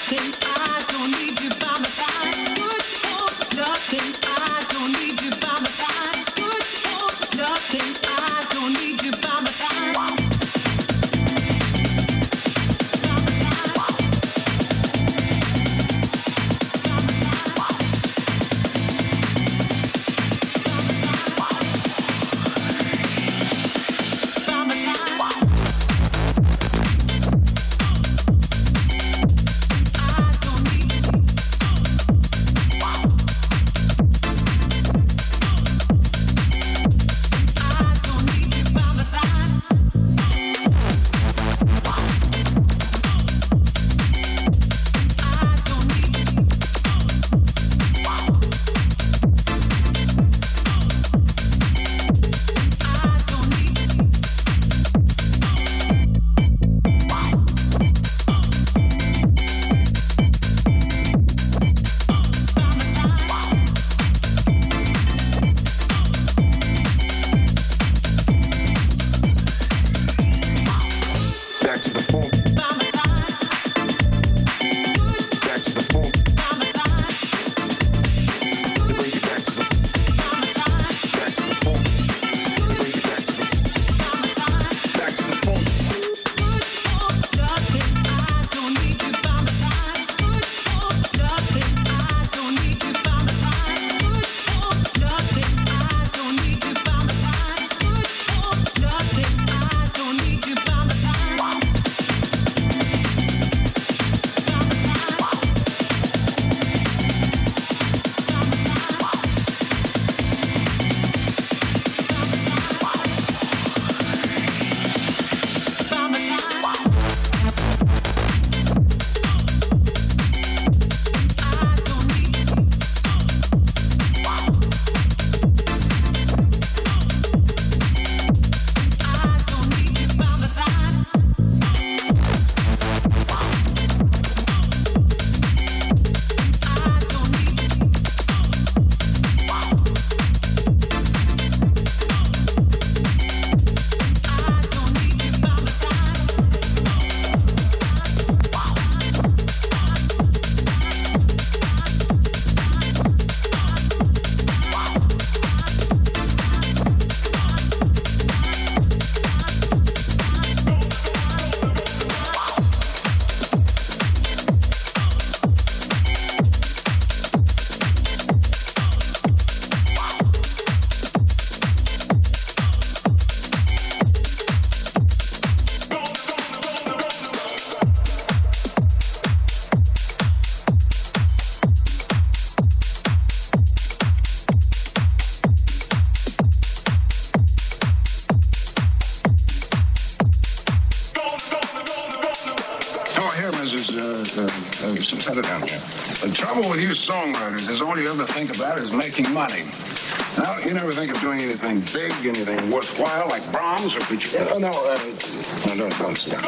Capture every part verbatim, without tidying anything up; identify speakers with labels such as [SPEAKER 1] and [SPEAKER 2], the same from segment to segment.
[SPEAKER 1] trouble with you songwriters is all you ever think about is making money. Now, you never think of doing anything big, anything worthwhile, like Brahms or Puccini. Oh, no, uh, no, don't, don't stop.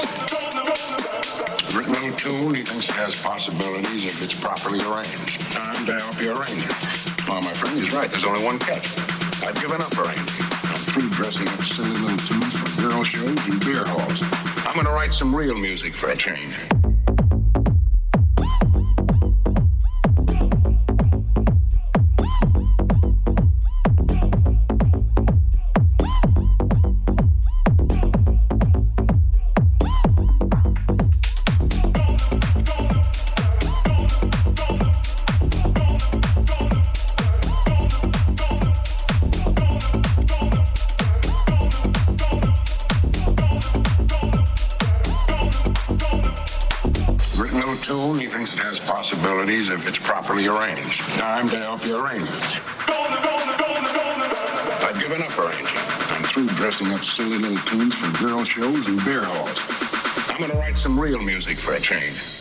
[SPEAKER 1] Written on a tune, he thinks it has possibilities if it's properly arranged. Time to help you arrange it. Well, my friend, he's right. There's only one catch. I've given up arranging. I'm through dressing up silly little tunes for girl shows and beer halls. I'm going to write some real music for a change. If it's properly arranged. Time to help you arrange it. I've given up arranging. I'm through dressing up silly little tunes for girl shows and beer halls. I'm going to write some real music for a change.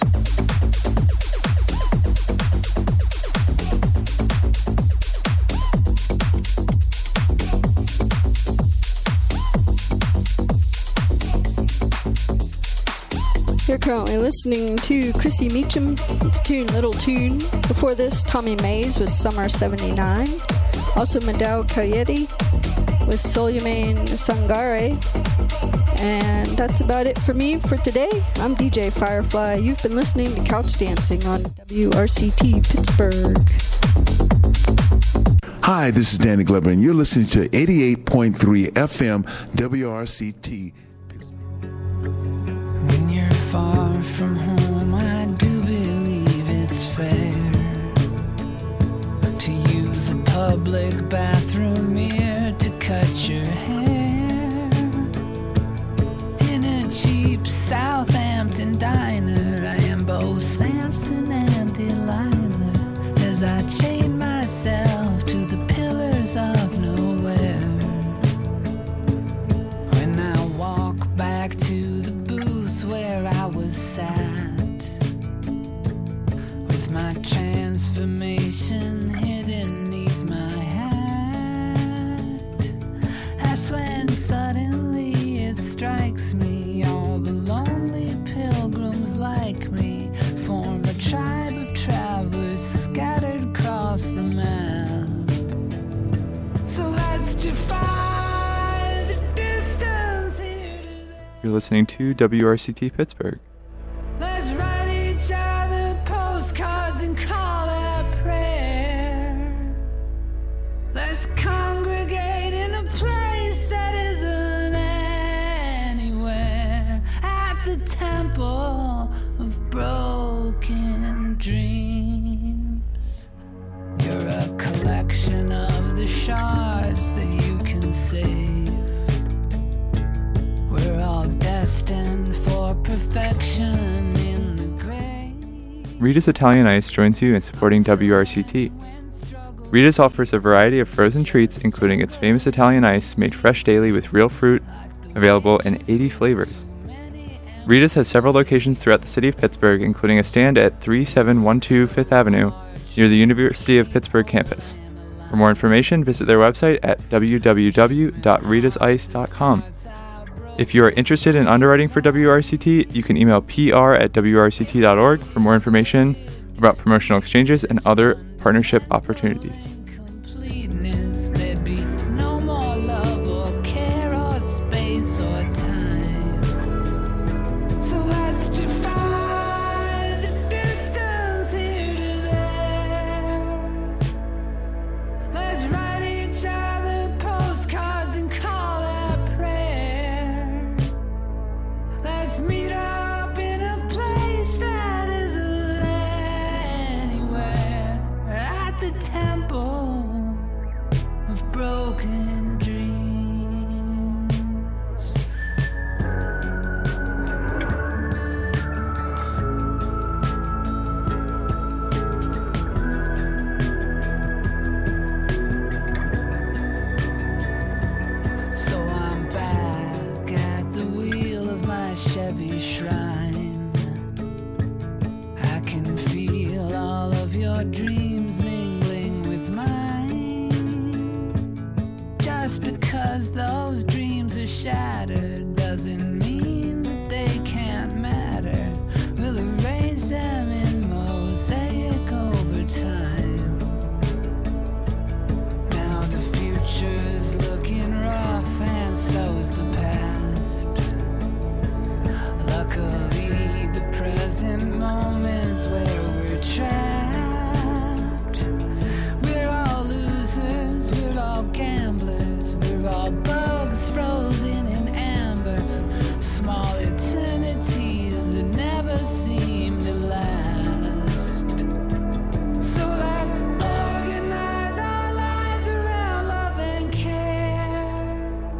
[SPEAKER 2] You're currently listening to Chrissy Meacham with the tune Little Tune. Before this, Tommy Mays with Summer seventy-nine. Also Madao Coyote with Soulman Sangare. And that's about it for me for today. I'm D J Firefly. You've been listening to Couch Dancing on W R C T Pittsburgh.
[SPEAKER 3] Hi, this is Danny Glover, and you're listening to eighty-eight point three F M W R C T.
[SPEAKER 4] When you're far from home, I do believe it's fair to use a public bathroom here to cut your hair. In a cheap Southampton diner, I am both Samson and Delilah as I chain myself to the pillars of nowhere. When I walk back to the booth where I was sat, with my transformation hidden neath my hat, that's when suddenly it strikes me, all the lonely pilgrims like me form a tribe of travelers scattered across the map. So let's defy the distance here to there.
[SPEAKER 5] You're listening to W R C T Pittsburgh.
[SPEAKER 4] Let's write each other postcards and call that prayer. Let's congregate in a place that isn't anywhere, at the temple of broken dreams. You're a collection of the shards that you can save. We're all destined for perfection in the grave.
[SPEAKER 5] Rita's Italian Ice joins you in supporting W R C T. Rita's offers a variety of frozen treats, including its famous Italian ice made fresh daily with real fruit, available in eighty flavors. Rita's has several locations throughout the city of Pittsburgh, including a stand at thirty-seven twelve Fifth Avenue near the University of Pittsburgh campus. For more information, visit their website at w w w dot ritas ice dot com. If you are interested in underwriting for W R C T, you can email p r at w r c t dot org for more information about promotional exchanges and other partnership opportunities.
[SPEAKER 4] Completeness, there'd be no more love or care or space or time. So let's defy the distance here to there. Let's write each other postcards and call that prayer. Let's meet up in a place that isn't anywhere, at the temple of broken dreams. So I'm back at the wheel of my Chevy Shrine. I can feel all of your dreams mingling with mine. Just because those dreams are shattered doesn't mean that they can't matter. We'll erase them in mosaic over time. Now the future's looking rough and so's the past. Luckily, the present moment's where we're trapped. We're all losers, we're all gamblers, we're all bugs frozen in amber. Small eternities that never seem to last. So let's organize our lives around love and care.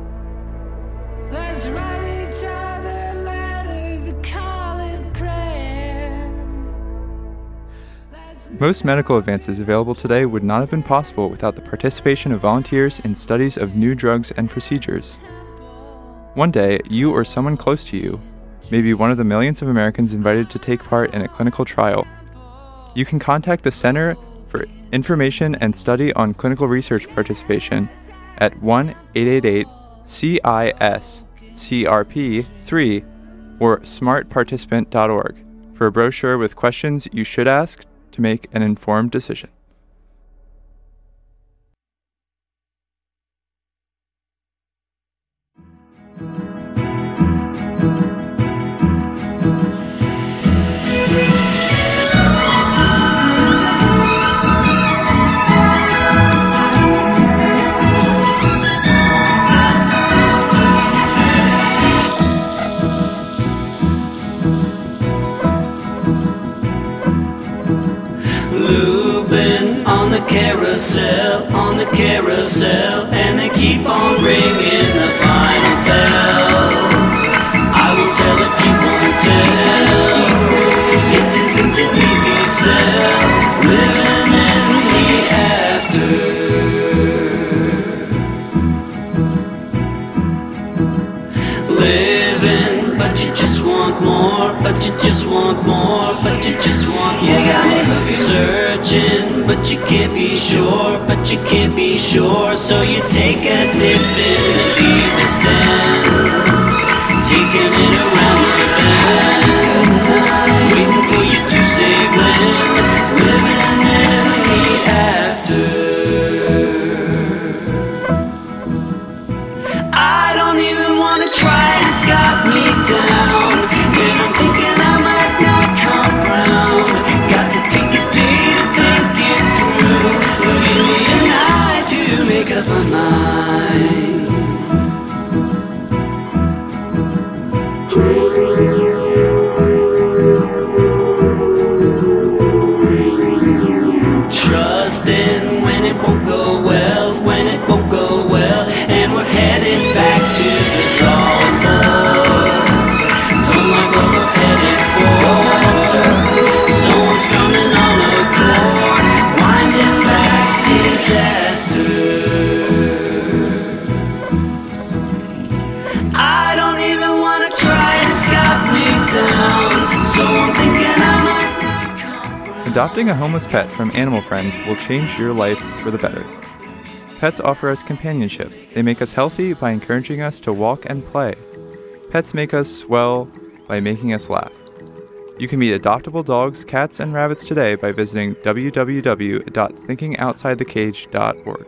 [SPEAKER 4] Let's write each other letters and call it prayer. Let's
[SPEAKER 5] Most medical advances available today would not have been possible without the participation of volunteers in studies of new drugs and procedures. One day, you or someone close to you may be one of the millions of Americans invited to take part in a clinical trial. You can contact the Center for Information and Study on Clinical Research Participation at one eight eight eight C I S C R P three or smart participant dot org for a brochure with questions you should ask to make an informed decision.
[SPEAKER 6] the carousel, on the carousel, and they keep on ringing the final bell. I will tell if you won't tell. It isn't an easy sell, living in the after. Living, but you just want more, but you just want more, but you just want more. You got me looking. Searching, but you can't be sure, but you can't be sure. So you take a dip in the deepest end, taking it around the bend, waiting for you to say when, living in the after. I don't even wanna try, it's got me down, and I'm thinking I might not come round. Got to take a day to think it through, give me a night to make up my mind. Trusting when it won't go well, when it won't go well, and we're headed back to the drawing board. Don't like what we're headed for, someone's coming on a chord, winding back disaster. I don't even wanna try, it's got me down, so I'm thinking I might not come round.
[SPEAKER 5] Adopting a homeless pet from Animal Friends will change your life for the better. Pets offer us companionship. They make us healthy by encouraging us to walk and play. Pets make us well by making us laugh. You can meet adoptable dogs, cats, and rabbits today by visiting w w w dot thinking outside the cage dot org.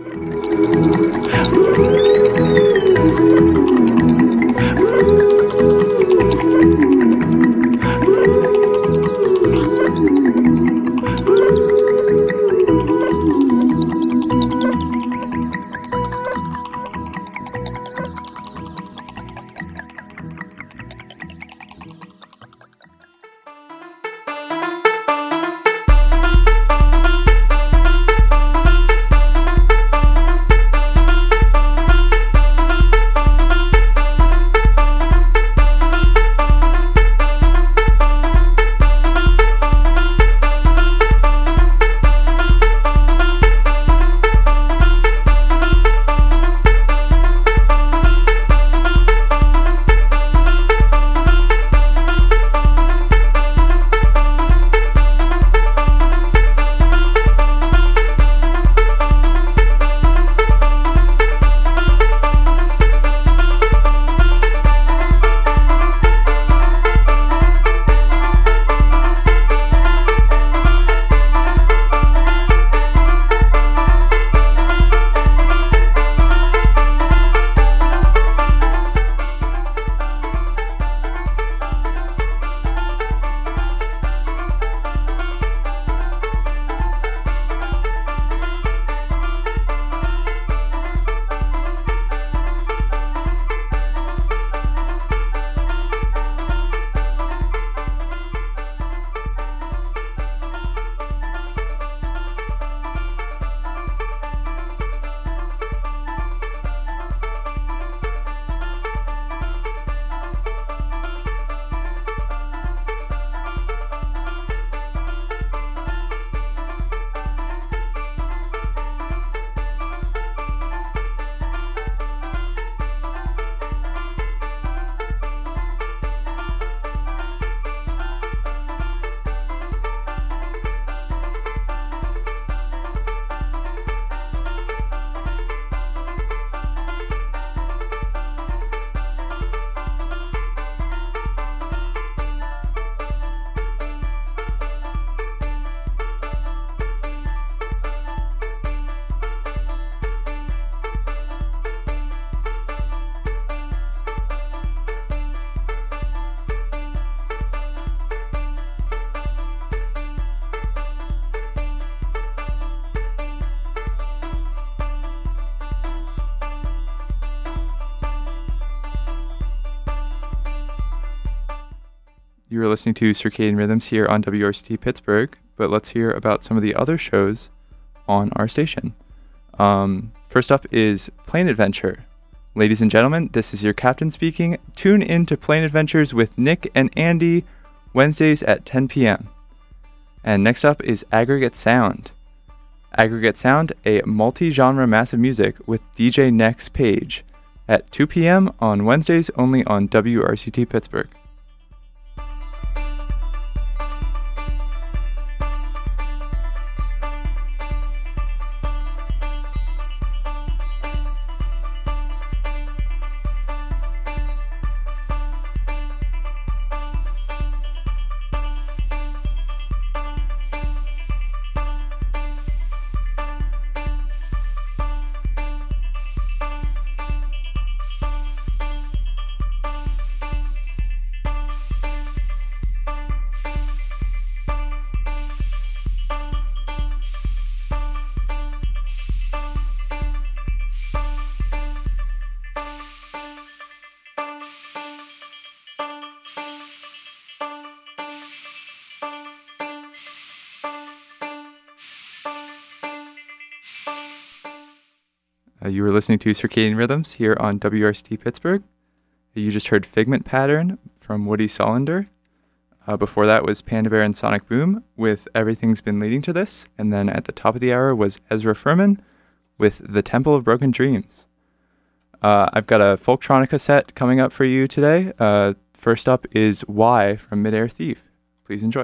[SPEAKER 5] You are listening to Circadian Rhythms here on W R C T Pittsburgh, but let's hear about some of the other shows on our station. Um, first up is Plane Adventure. Ladies and gentlemen, this is your captain speaking. Tune in to Plane Adventures with Nick and Andy Wednesdays at ten p.m. And next up is Aggregate Sound. Aggregate Sound, a multi-genre massive music with D J Next Page at two p.m. on Wednesdays only on W R C T Pittsburgh. Uh, you were listening to Circadian Rhythms here on W R C T Pittsburgh. You just heard Figment Pattern from Woody Solander. Uh, before that was Panda Bear and Sonic Boom with Everything's Been Leading to This. And then at the top of the hour was Ezra Furman with The Temple of Broken Dreams. Uh, I've got a Folktronica set coming up for you today. Uh, first up is Why from Midair Thief. Please enjoy.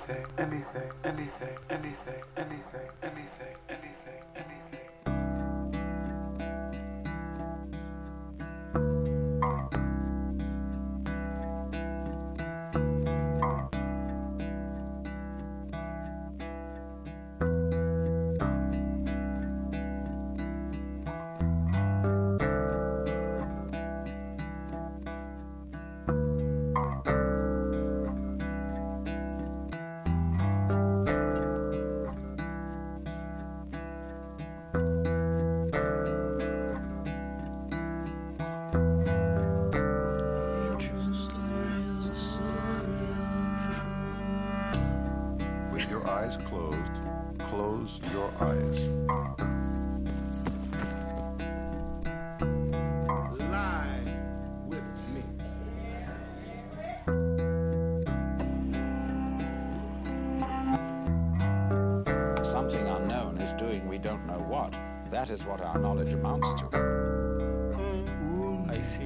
[SPEAKER 7] anything, anything, anything, anything, anything, anything, anything, anything.
[SPEAKER 1] With your eyes closed, close your eyes. Lie with me.
[SPEAKER 8] Something unknown is doing we don't know what. That is what our knowledge amounts to.
[SPEAKER 7] I see.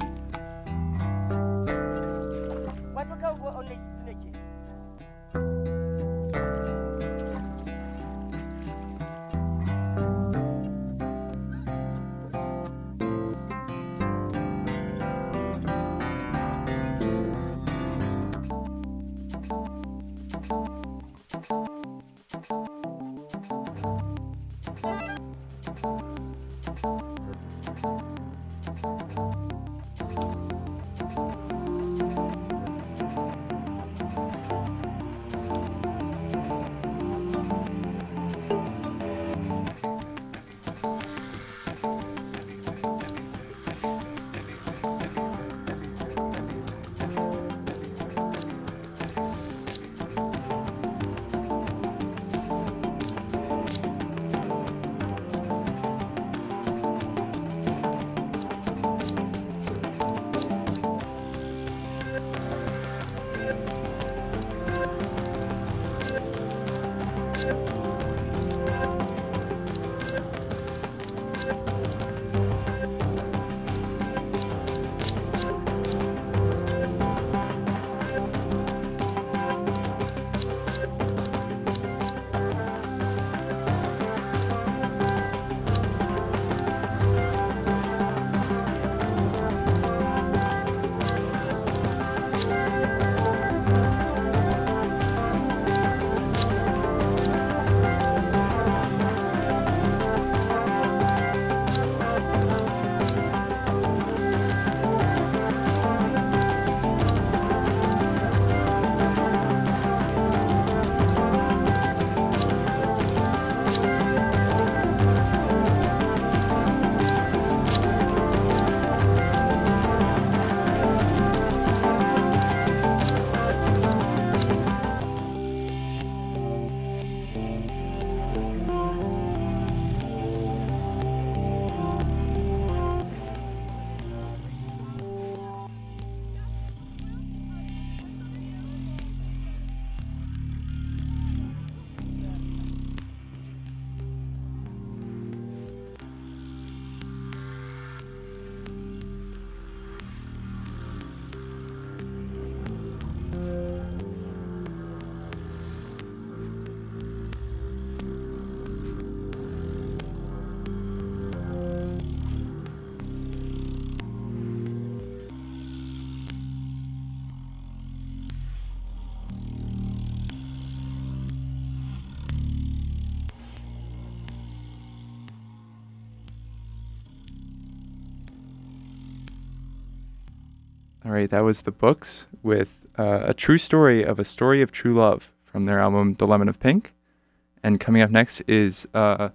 [SPEAKER 5] All right, that was The Books with uh, a true story of a story of true love from their album The Lemon of Pink. And coming up next is uh,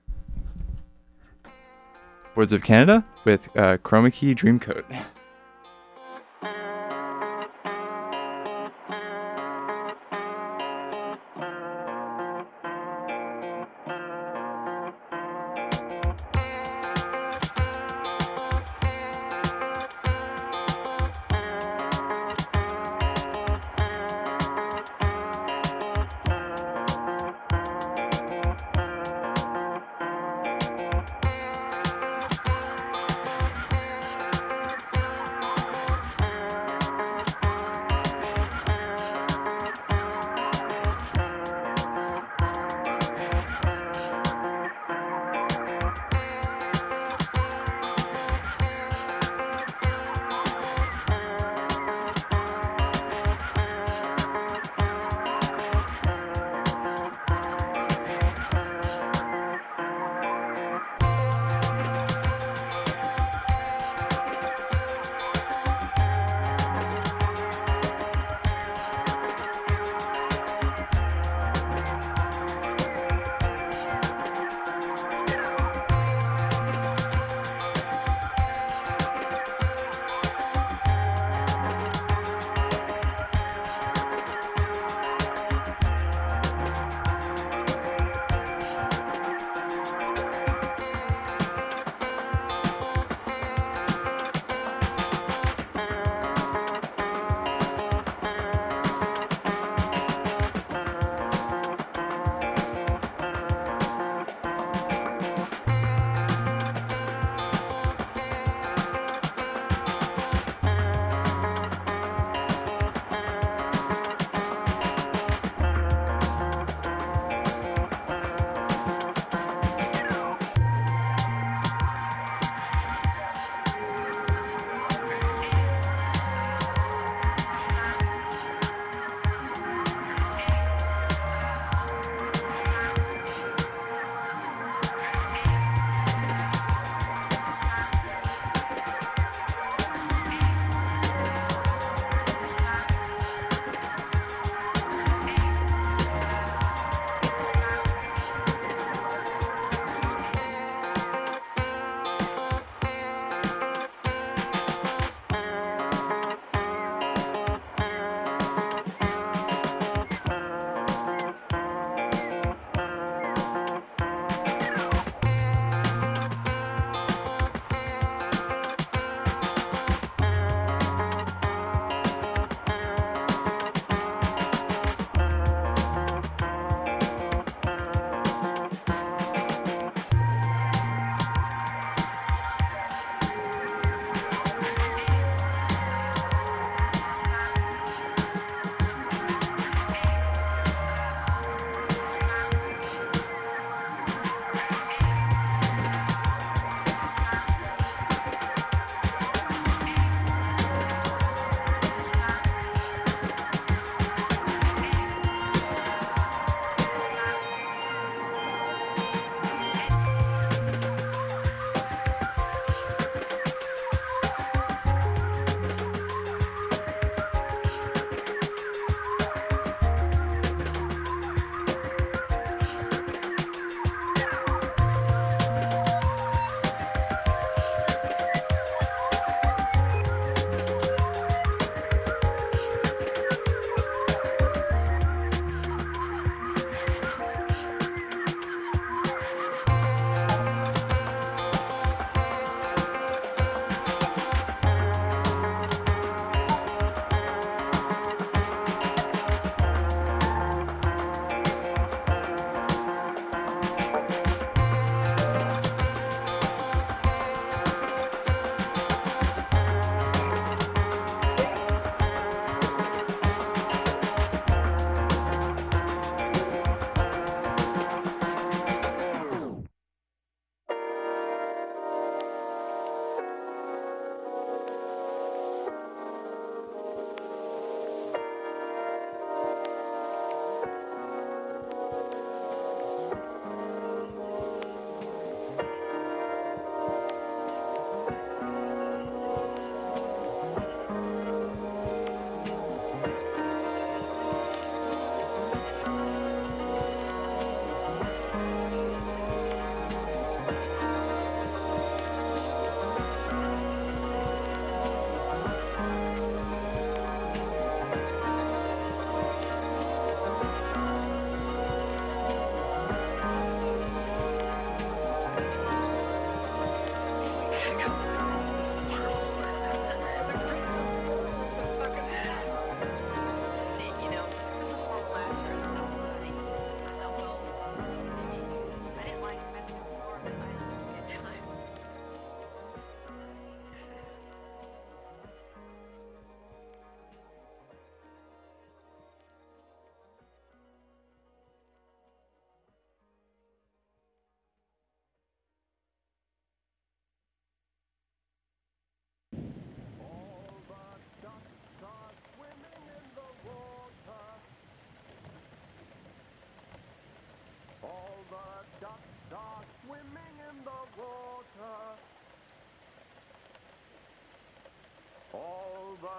[SPEAKER 5] Boards of Canada with uh, Chroma Key Dreamcoat.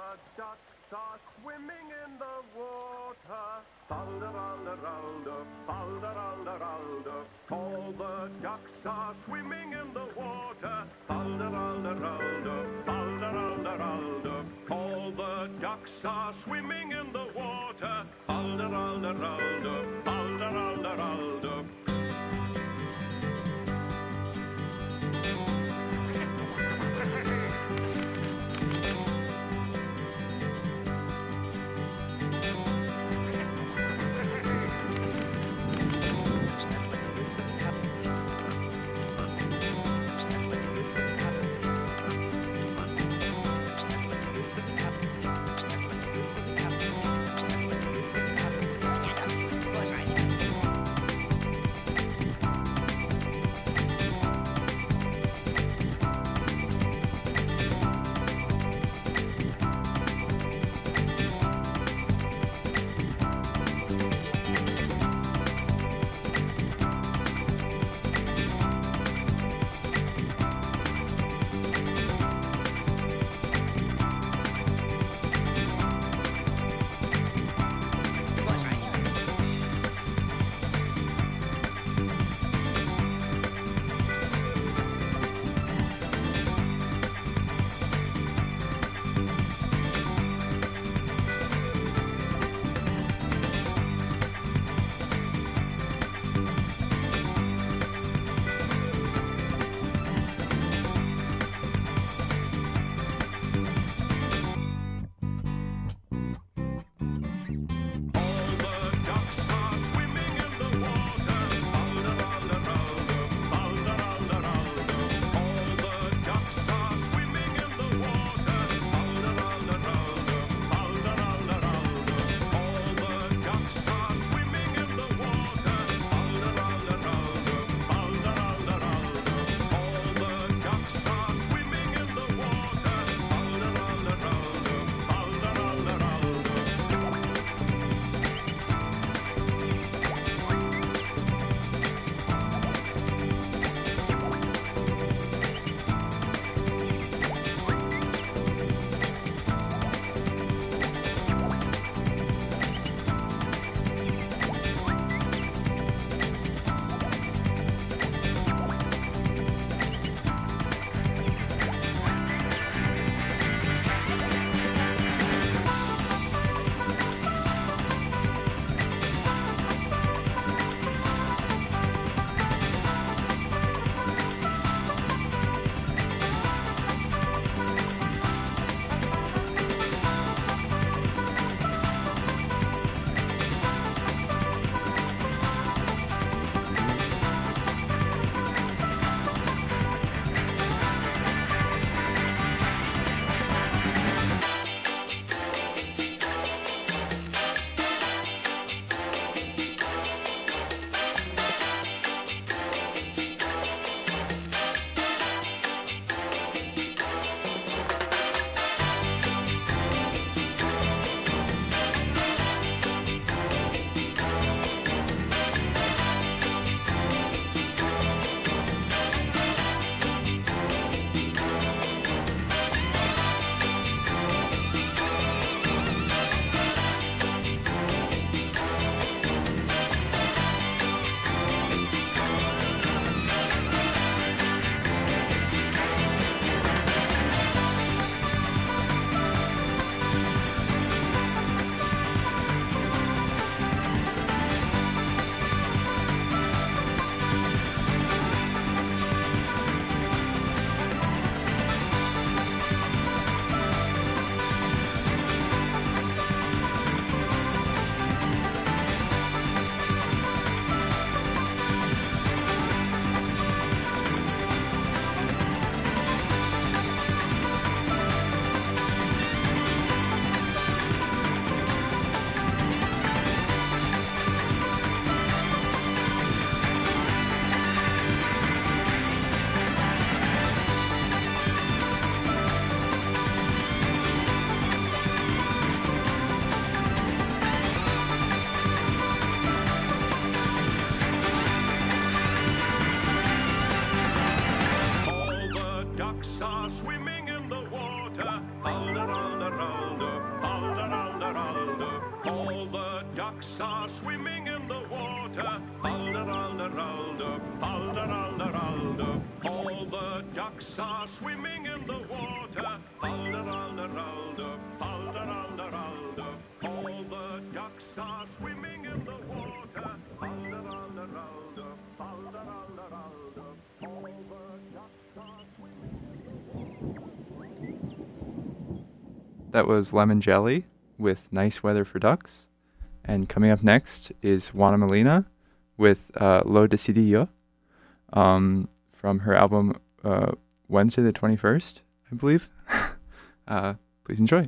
[SPEAKER 9] the ducks are swimming in the water. Fal-de-ral-de-ral-de, fal-de-ral-de-ral-de. All the ducks are swimming in the water. Fal-de-ral-de-ral-de, fal-de-ral-de-ral-de. All the ducks are swimming in the water. Fal-de-ral-de-ral-de, fal-de-ral-de-ral-de.
[SPEAKER 10] Push
[SPEAKER 5] that was Lemon Jelly with Nice Weather for Ducks. And coming up next is Juana Molina with uh, Lo Decidí Yo um, from her album uh, Wednesday the twenty-first, I believe. uh, please enjoy.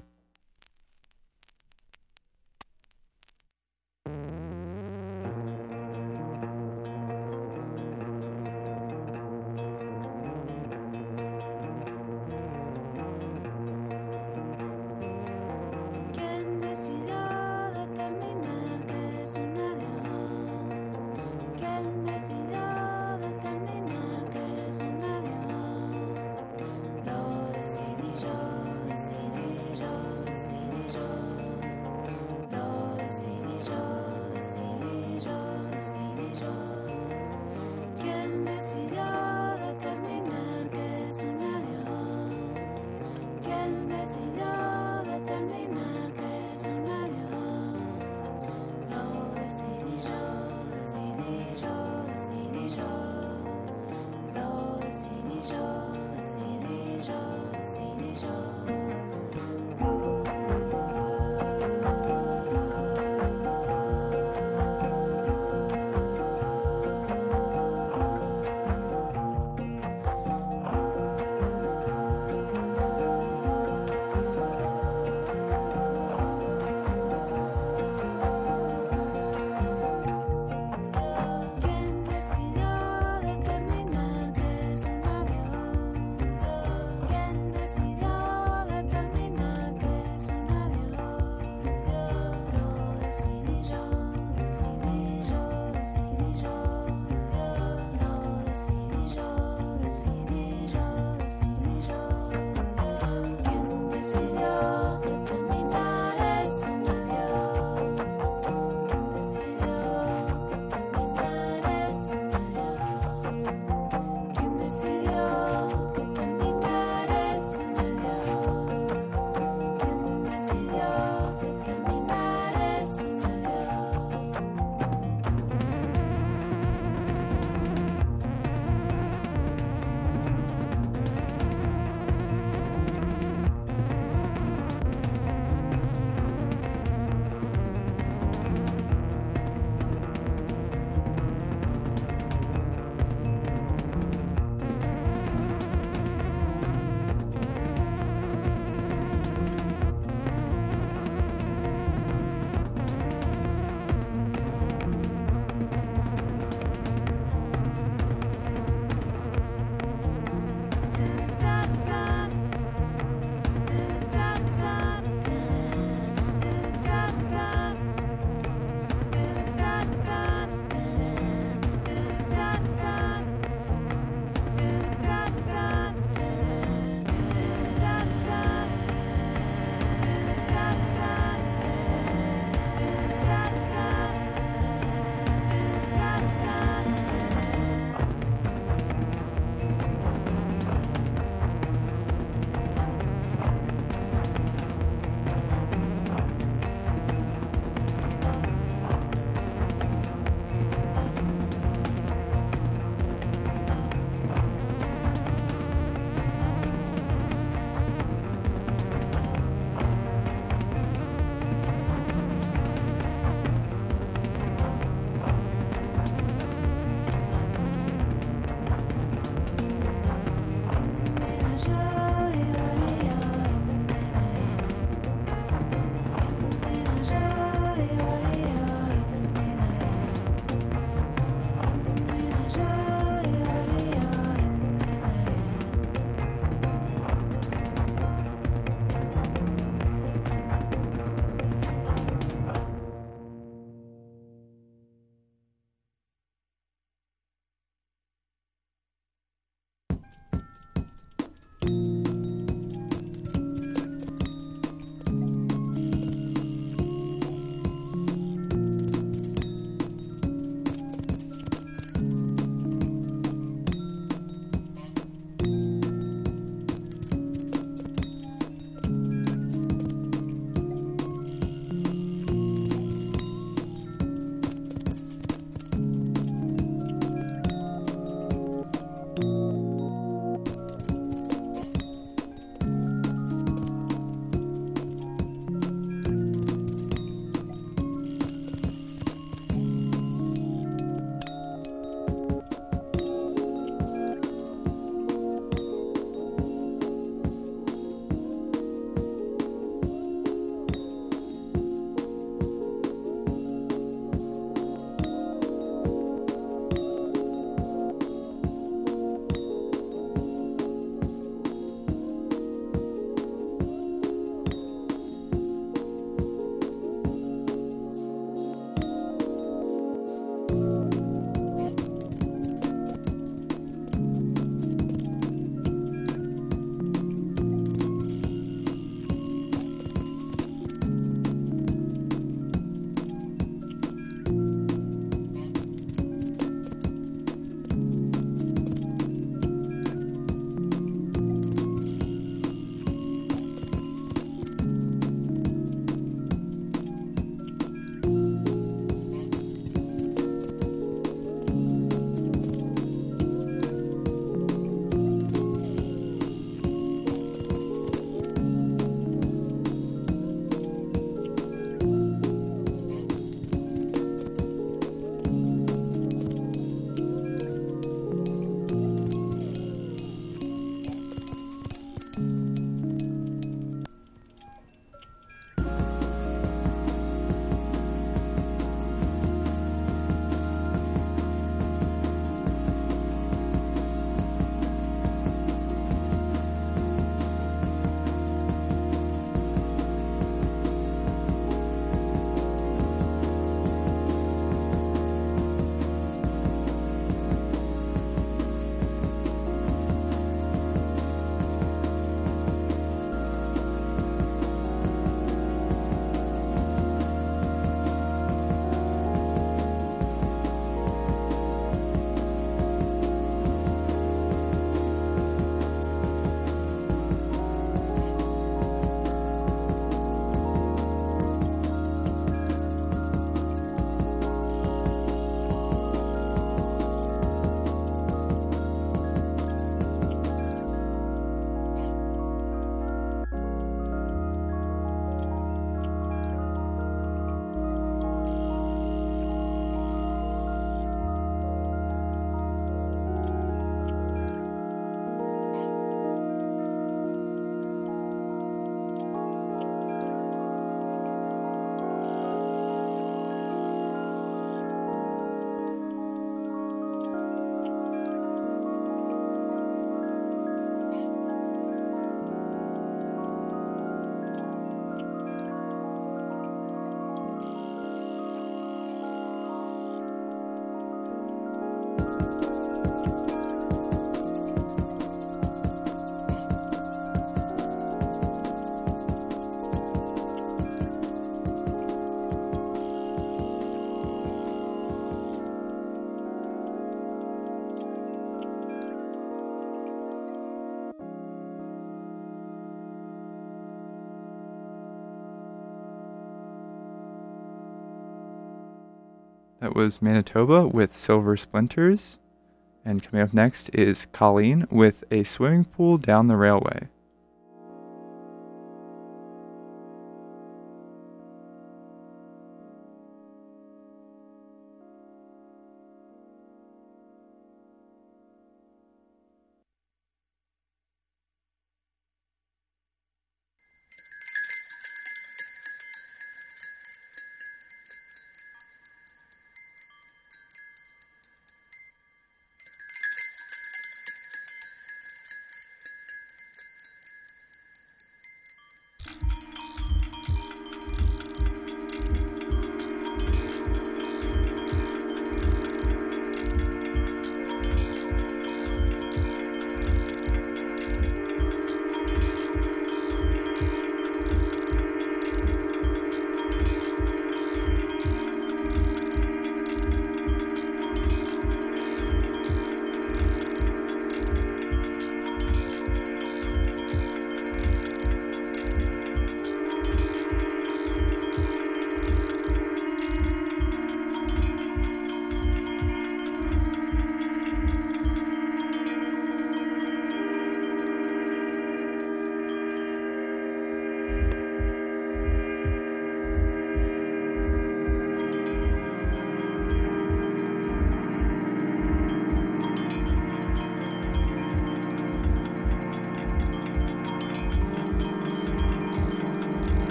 [SPEAKER 5] That was Manitoba with Silver Splinters. And coming up next is Colleen with A Swimming Pool Down the Railway.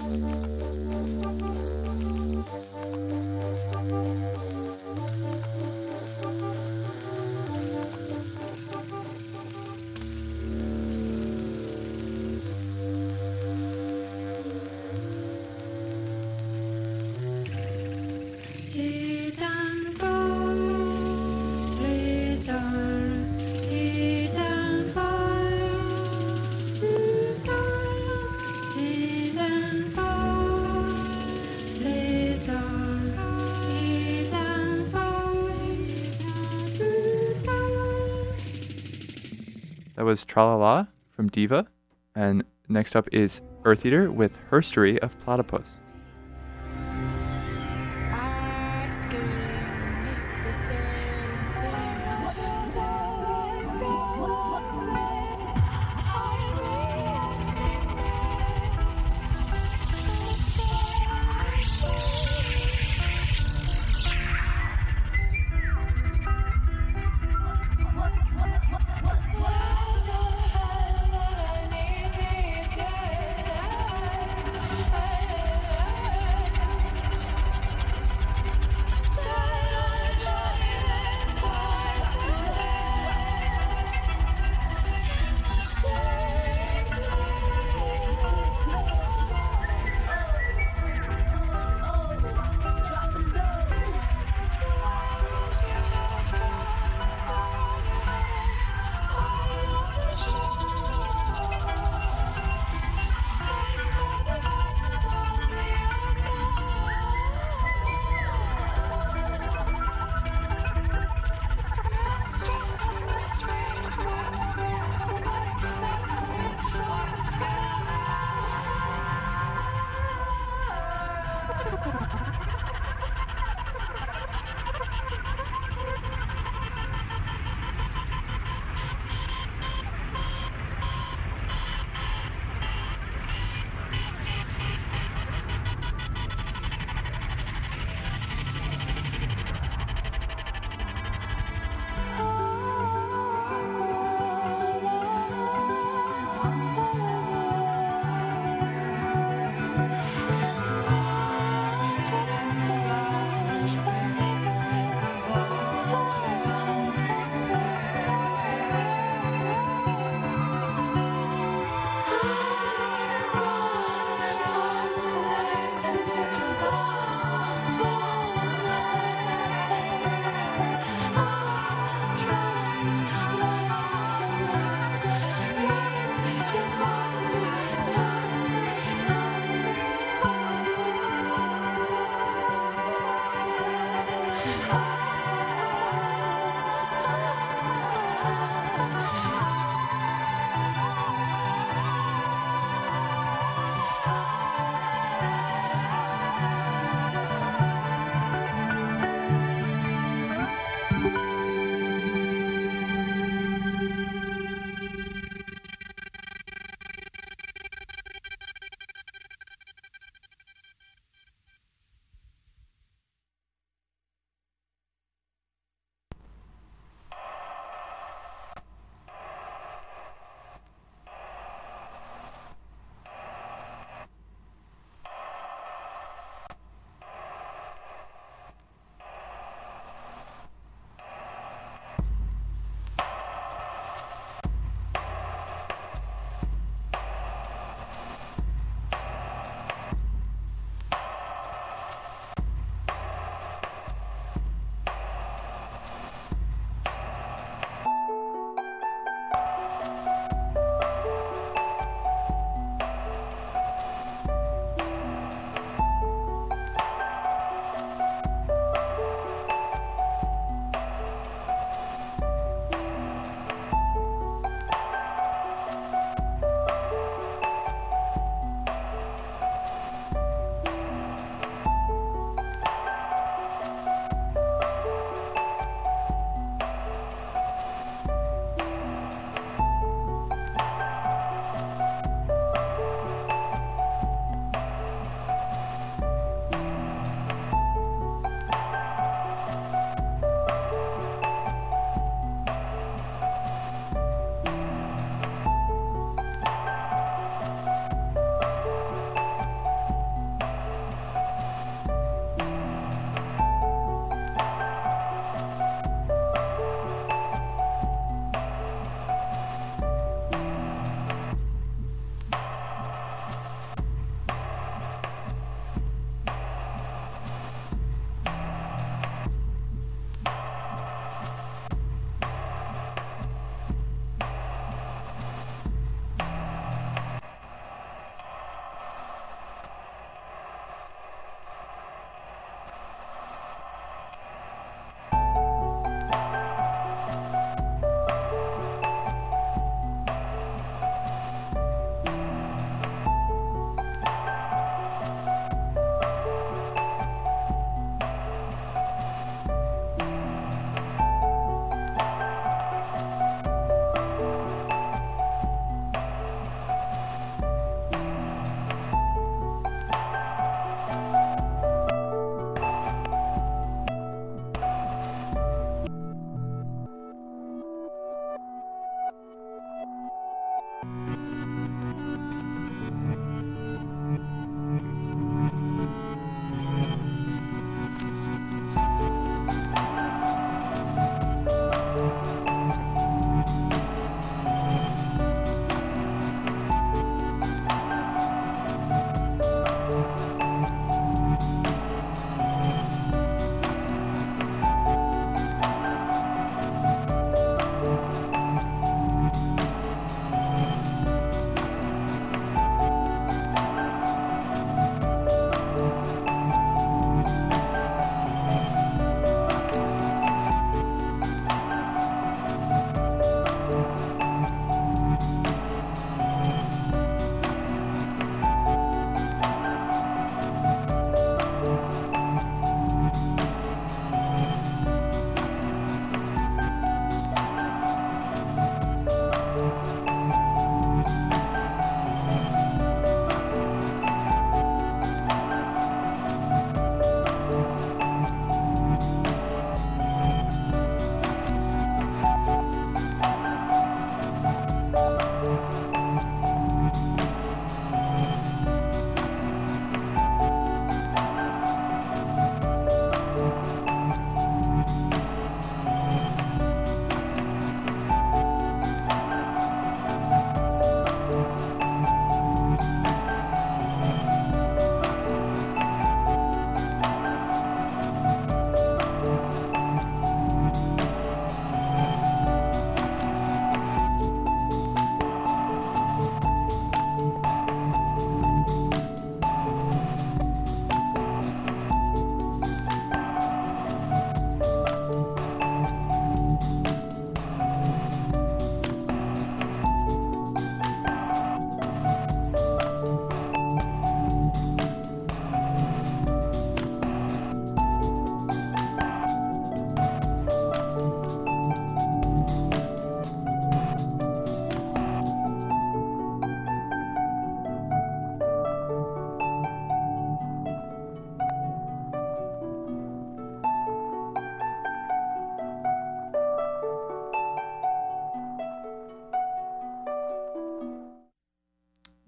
[SPEAKER 5] That was Tra-La-La from Diva. And next up is Earth Eater with Herstory of Platypus.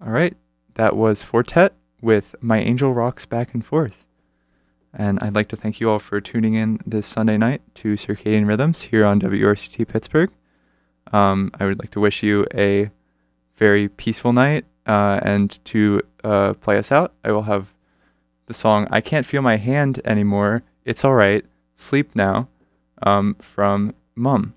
[SPEAKER 5] All right, that was Fortet with My Angel Rocks Back and Forth. And I'd like to thank you all for tuning in this Sunday night to Circadian Rhythms here on W R C T Pittsburgh. Um, I would like to wish you a very peaceful night, uh, and to uh, play us out, I will have the song I Can't Feel My Hand Anymore, It's Alright, Sleep Now, um, from Mum.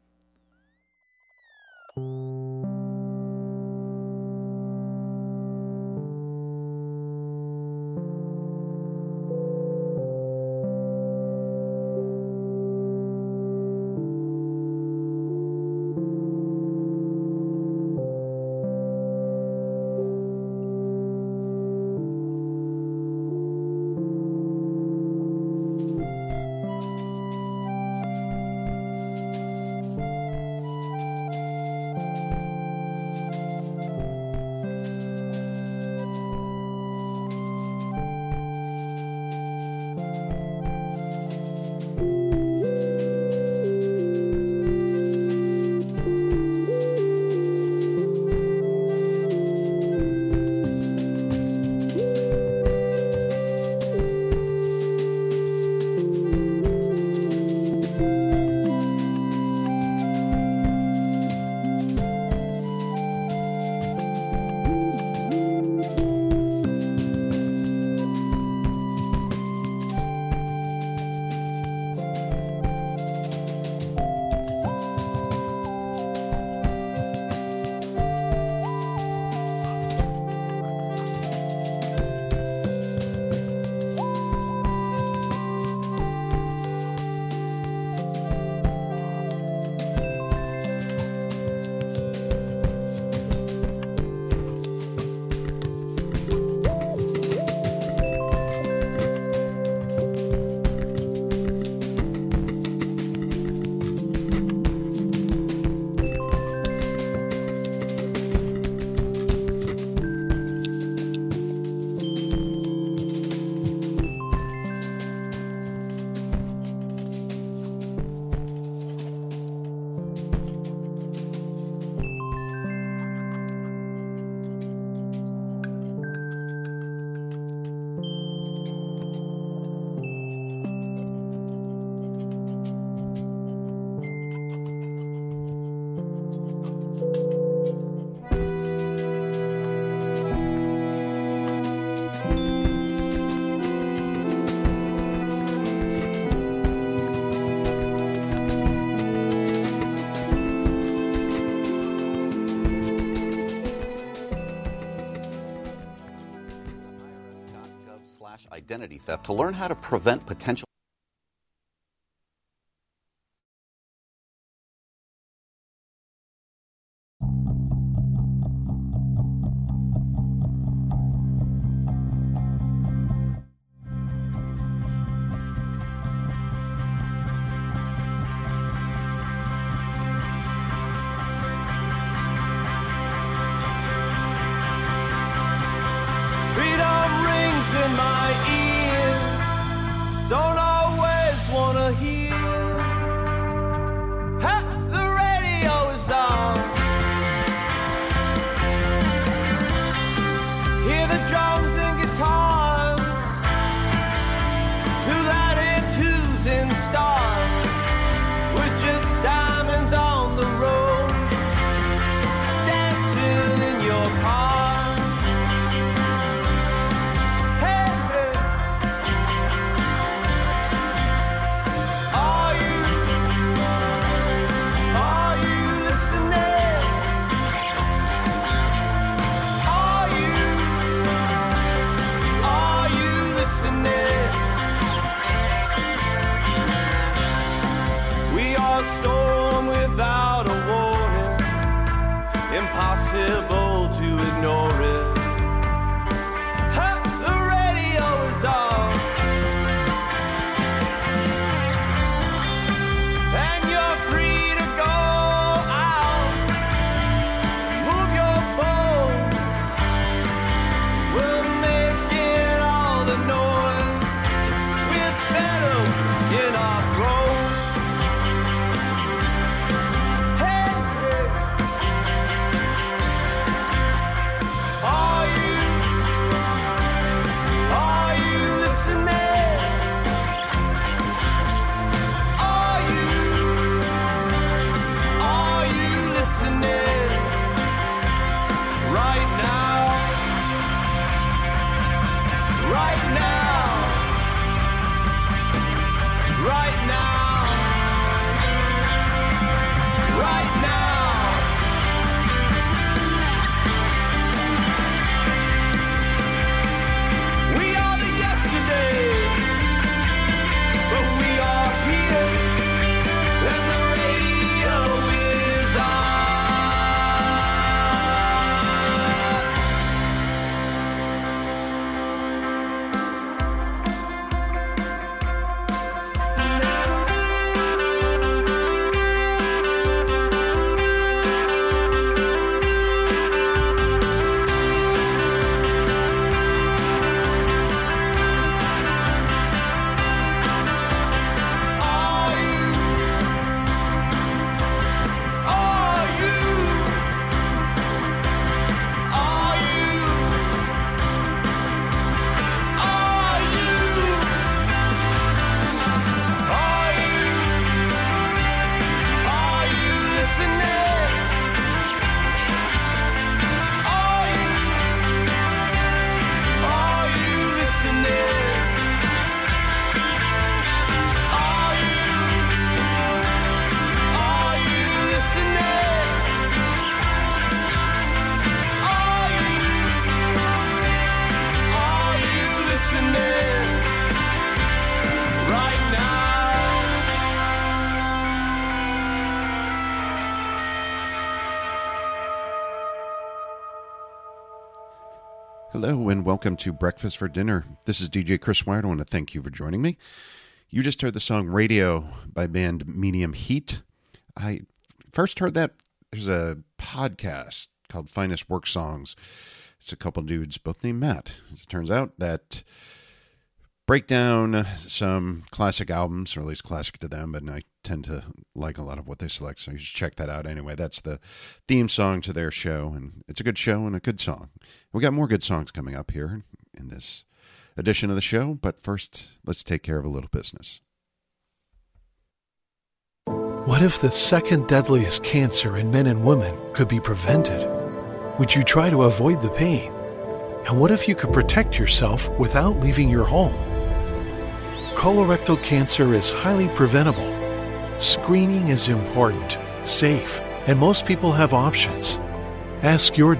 [SPEAKER 10] Identity theft to learn how to prevent potential.
[SPEAKER 11] Freedom rings in my ear. Don't always wanna hear. Ha! The radio is on. Hear the drums and guitars. Feel that in twos and stars. We're just diamonds on the road, dancing in your car. Impossible to ignore it. Ha! The radio is on, and you're free to go out, move your bones. We're making all the noise with venom in our throats. Hey, hey.
[SPEAKER 12] Hello and welcome to Breakfast for Dinner. This is D J Chris Wyatt. I want to thank you for joining me. You just heard the song Radio by band Medium Heat. I first heard that, there's a podcast called Finest Work Songs. It's a couple dudes, both named Matt. As it turns out, that break down some classic albums, or at least classic to them, but I tend to like a lot of what they select, so you should check that out. Anyway, that's the theme song to their show, and it's a good show and a good song. We got more good songs coming up here in this edition of the show, but first, let's take care of a little business.
[SPEAKER 13] What if the second deadliest cancer in men and women could be prevented? Would you try to avoid the pain? And what if you could protect yourself without leaving your home? Colorectal cancer is highly preventable. Screening is important, safe, and most people have options. Ask your